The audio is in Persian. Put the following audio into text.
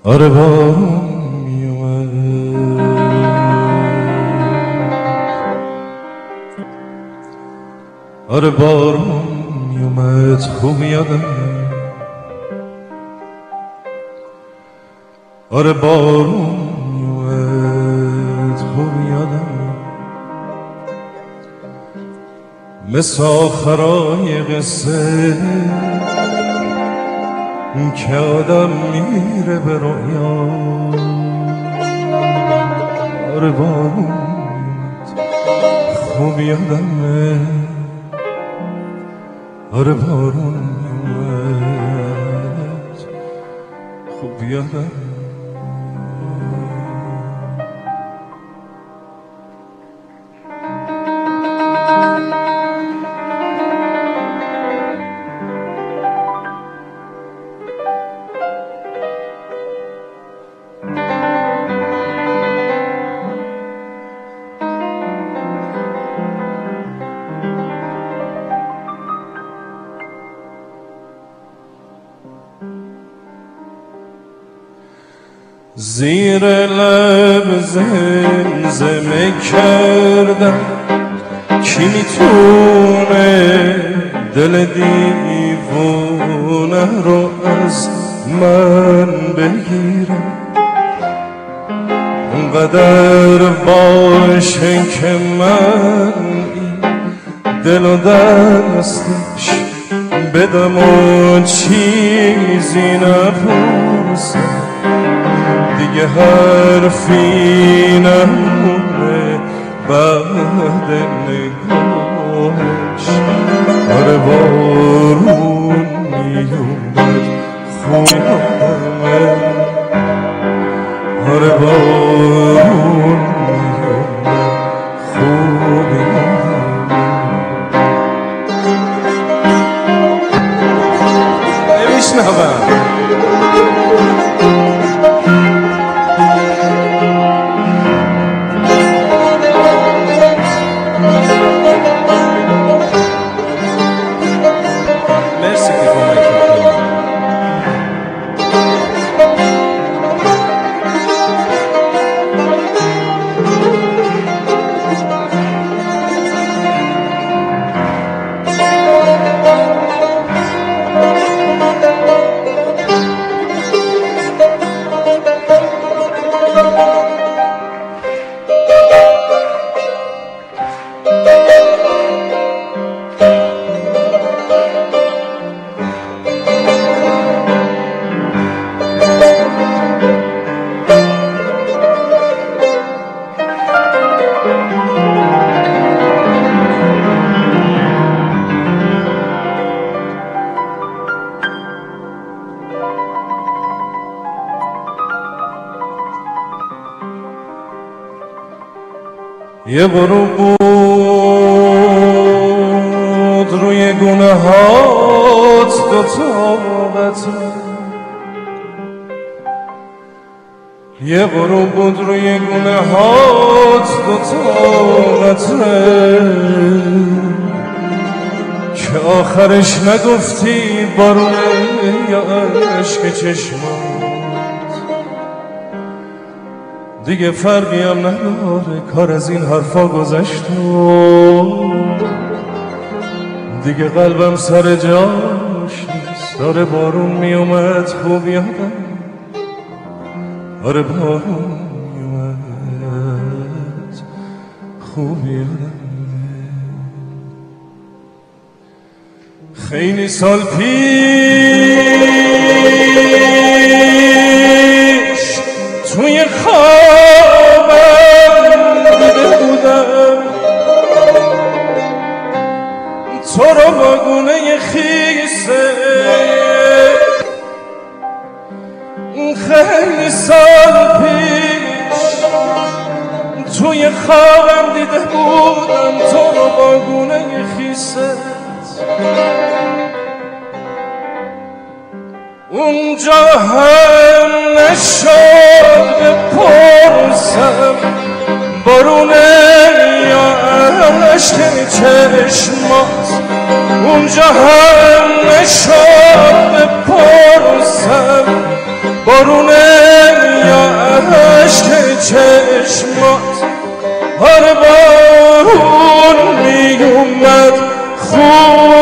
آره بارون میومد، آره بارون میومد خوب یادم، آره بارون میومد خوب یادم، مثل آخرای قصه که آدم میره به رویا. آره بارون میومد خوب یادمه، آره بارون میومد خوب یادم. زیر لب زمزمه کردم کی میتونه دل دیوونه رو از من بگیره، انقدر باشه که من این دل و دستش بدم و چیزی نپرسم، دیگه حرفی نمونه بعد نگاهش. آره بارون میومد خوب یادمه، آره بارون میومد خوب یادمه. نمیشنوم یه غروب بود روی گونه هات دو طاقته، یه غروب بود روی گونه هات دو طاقته، که آخرش نگفتی بارونه یا عشق چشمات، دیگه فرقی هم نداره کار از این حرفا گذشت و دیگه قلبم سر جاش نیست. آره بارون میومد خوب یادم، آره بارون میومد خوب یادم. خیلی سال پیش توی خوابم دیده بودم تو رو با گونه خیسه، خیلی سال پیش توی خوابم دیده بودم تو رو با گونه خیسه، اونجا هم نشد بپرسم بارونه یا اشک چشمات، اونجا هم نشد بپرسم بارونه وای